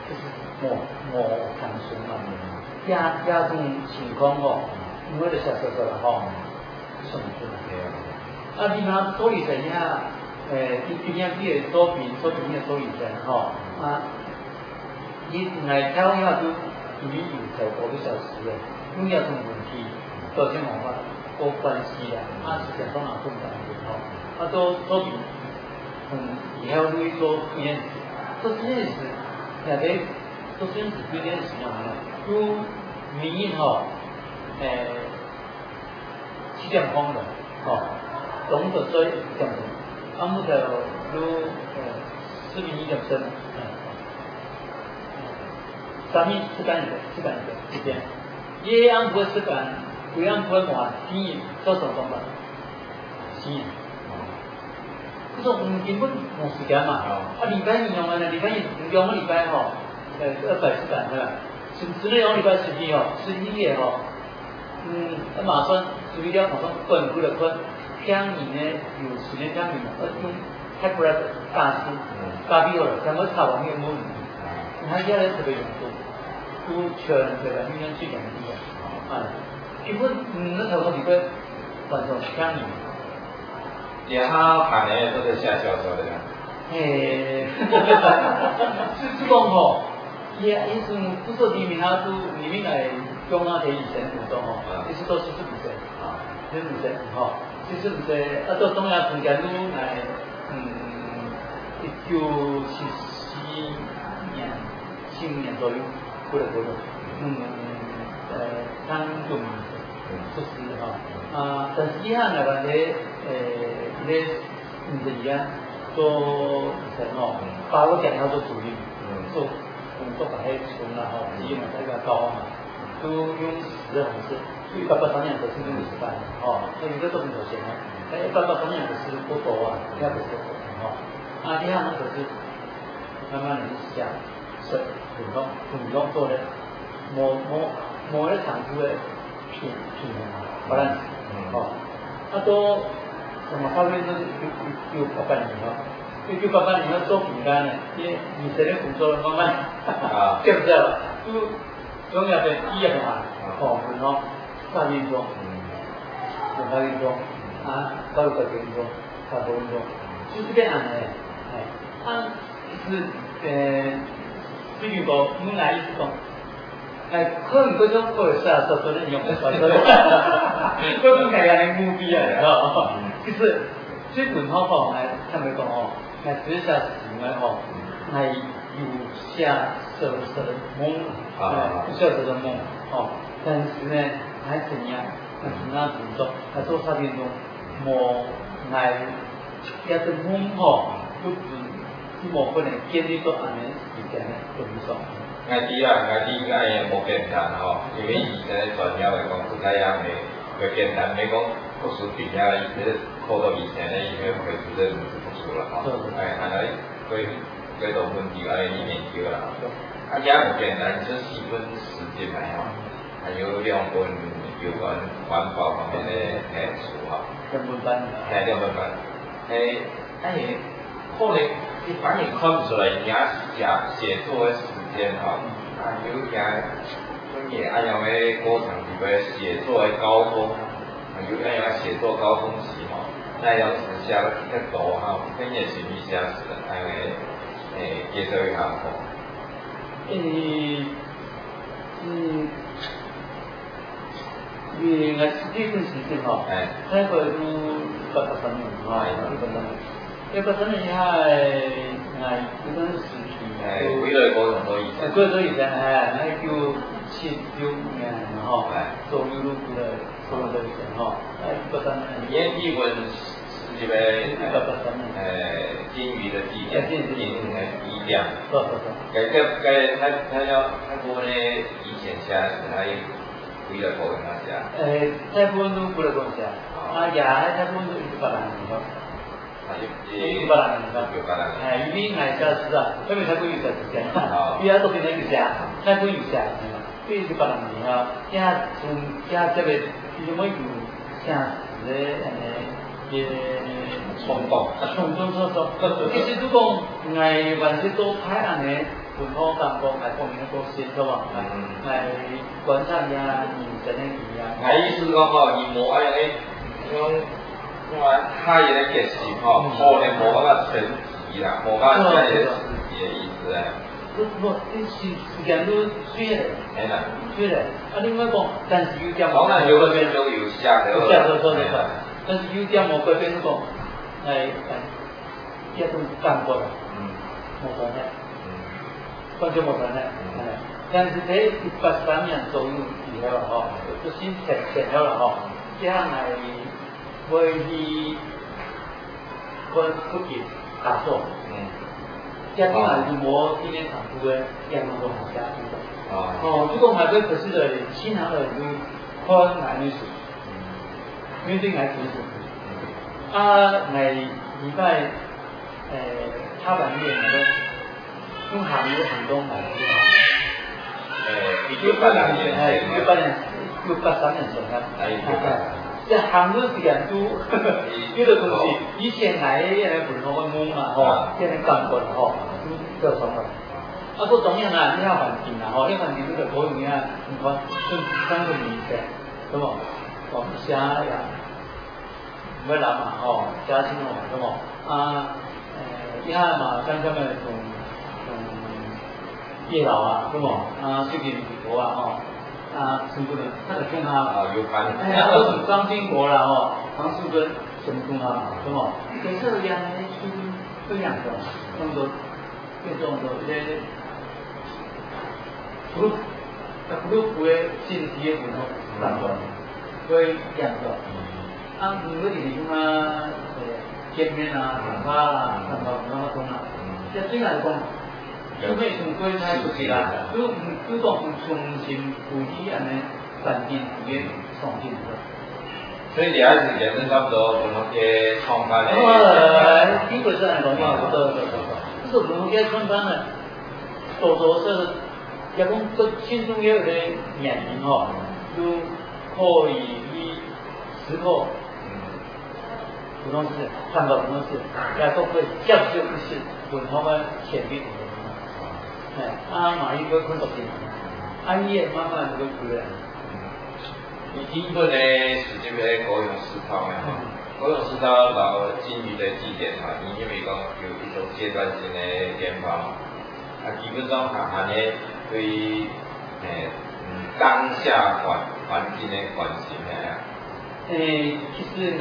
就是无长存嘛，也种情况吼，因为就写说啦吼，算唔准啊。你若所以怎样？一样你的作品的所以怎吼啊？你来台湾要都已经有超过1小时了，因为有什么问题，都先冇法无关系啦。时间都拿困难的吼，做作品，以后会做实验室，做实验室，也得做实验室有点什么呢？有民营吼7点钟的吼，总的说1点钟，目前有4:1点钟。3米4杆一边，一样不会4杆，不样不会换天做手工的，是。可是根本冇时间嘛，礼拜2用啊，礼拜1用个礼拜吼，240杆对吧？只能用礼拜11吼，11夜吼，马上11点马上滚回来滚，听你呢有时间听你嘛，用泰国的大师，大比了，咱们查完面目。他现在特别用多，都全这个运用最简单的，基本那头发里边晚上香你。 也他看的都是写小说的呀。 是讲吼，也是不说里面他都里面来用那些以前古装吼，其实都45岁，45岁吼，45岁，到东亚空间都来1977年。15年左右，过来，当中出师哈，但是以下来讲咧，50年做吼，把我讲他做主力，做工作把它存了哈，基本这个高嘛，都用10还是183年的是用50版哦，那有的都很有钱啊，183年的是不多啊，250哈，第二呢可是慢慢的下。是普通做的，某一场子的品啊，不然都什么发挥都1988年1988年做饼干呢，以前的工作慢慢对不对？都永远的1月嘛，3点钟，8点钟到9点钟，到9点钟，就是这样的，是比如讲，我来意思讲，可能嗰種個時候做人用嘅手段，嗰種係人嘅目標嚟咯。其實最本好講係，係咪講哦？係只下時嘅哦，係有下色的夢，有下色的夢哦。但是呢，係怎樣？係那怎做？係做3點鐘，冇係一個夢哦，都冇可能建立到安尼。 外地也无简单吼，因为以前的传销来讲，不太样的，会简单。你讲特殊比较，伊这考到以前的伊个会出这不出了吼，安尼会多问题，安尼研究啦。也无简单，这4分时间来吼，还有2本有关环保方面的书吼。 2本班。 2本班。可能一般人看不出来，人家写作的时间哈，有种也按样的过程里边写作的高峰，有按样写作高峰期哈，那要是写得较多哈，跟也是一下子按介绍一下吼。 我这份时间哈，那个都183年哈，183年以下嗰陣時期， 幾類嗰種都以前， 嗰種以前那1976年哈，做六路的所有的以前哈，183年， 演技文是這個金魚的地點，低調，泰國呢以前寫是喺幾類嗰種寫， 泰國都幾類嗰種寫，也泰國都180年咯。180年，因為係寫實啊，因為泰國有寫時間，伊喺度邊度寫，泰國有寫，所以180年啊，即係從即係這個有冇有寫實嘅衝動， 其實如果我還是做拍案嘅， 文化感光来讲，那个先对吧？来观察呀，人生的意啊。 我意思讲吼，伊无安尼种海的结晶吼，可能无办法全集啦，无办法这个刺激的意思啊。 不，你时间都水嘞。 嘿啦。 水嘞，啊，另外讲，但是有点当然有个变种有下的。 下的说的快，但是有点无改变那个，这种感觉啦，无关系，完全无关系，但是在183年左右以后吼，就先前后了吼，这样来会去附近打坐，这另外是无今年长途的阳光都好加哦，这个海龟可是的，经常的就看男女水，面对来主旨，来礼拜插板面那个用行有很多买的 1982年 ，1983年前啊，这行的时间都有的东西，以前来的文化的梦嘛吼，现在感觉吼，都叫什么？个当然啦，你遐环境啦，吼，你环境你就可以啊，你看，三个年代，对无？我们写呀，唔要人嘛，吼，写清楚嘛，对无？你看嘛，像他们叶老啊，对无？薛平国啊，吼，陈夫人，他的跟他有关， 都是张经国啦，吼，唐树根，什么跟他，对无？跟这样的是不一样的，那么多，变种的这些。不会进阶文化当中，会这样做。如果你讲见面啊、谈话啦、谈到什么东啦，这对来讲，就没从归开出去啦，就讲重新补习安尼环境也创新的。 所以你还是也是差不多文化街创办的。 基本上来讲，对，这是文化街创办的，多是。也讲这新中也有的年龄吼，就可以去思考，普通事，看到普通事，也都会接受一些文化的潜力。马一个看到点，伊也慢慢就会出来。 基本的是这个高雄市场的吼，高雄市场老金鱼的祭典嘛，因为讲有一种阶段性的变化，基本上安尼。对当下环境的关心呀。 其实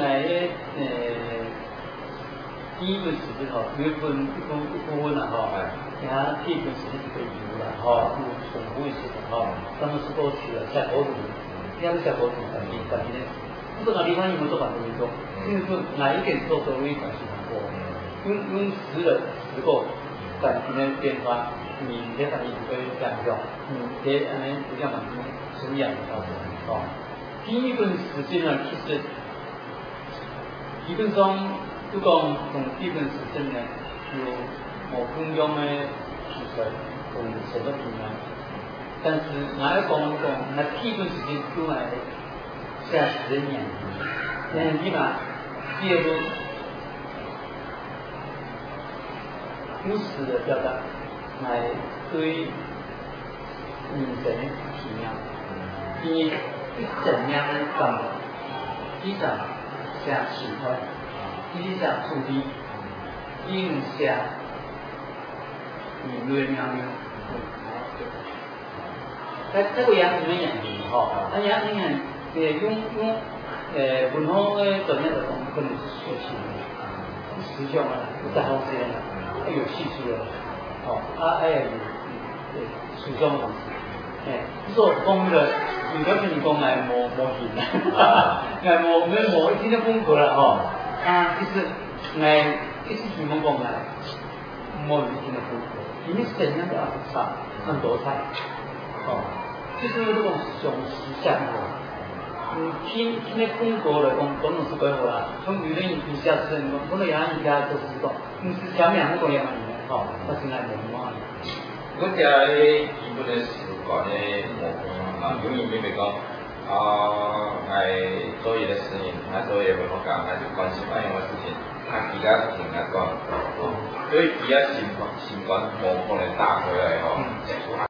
第一个是这个，有一部分啦吼，它第一个是这个油啦吼，就重复一次的吼，咱们是过去了下锅炉，要是下锅炉环境呢，这个地方有没有做法都没做，就是说哪一点做都会关系很多，用时过环境的变化。你这反应会感觉，这安尼比较蛮什么样的操作哦？第一份时间呢，其实基本上就讲从第一份时间呢，有某中央的其实从什么平安，但是哪要讲那第一份时间出来下10年，你嘛第二个如实的表达。来对人生的体验，你怎样的感觉？第三下喜欢，第下处理，第下你略描描。这个样子的眼睛哈，那眼睛呢，用文化的专业来讲，可能是抒情的，实际上啊，不好些的，有戏剧的。属相的东西，做工的，如果你讲来模型啦，模已经丰富了吼，其实一直希望讲来模已经丰富，因为怎样的菜很多菜，就是这种熊食相听那中国来讲，可能是规划啦，从舆论以下是人讲，可能人家就是讲，是下面那个样子。那现在文化， 我听迄基本的习惯的模仿因为因为讲所有的事情，所有的文化感，还是关心安样的事情， 其他停来讲，所以其他新冠无可能打回来吼。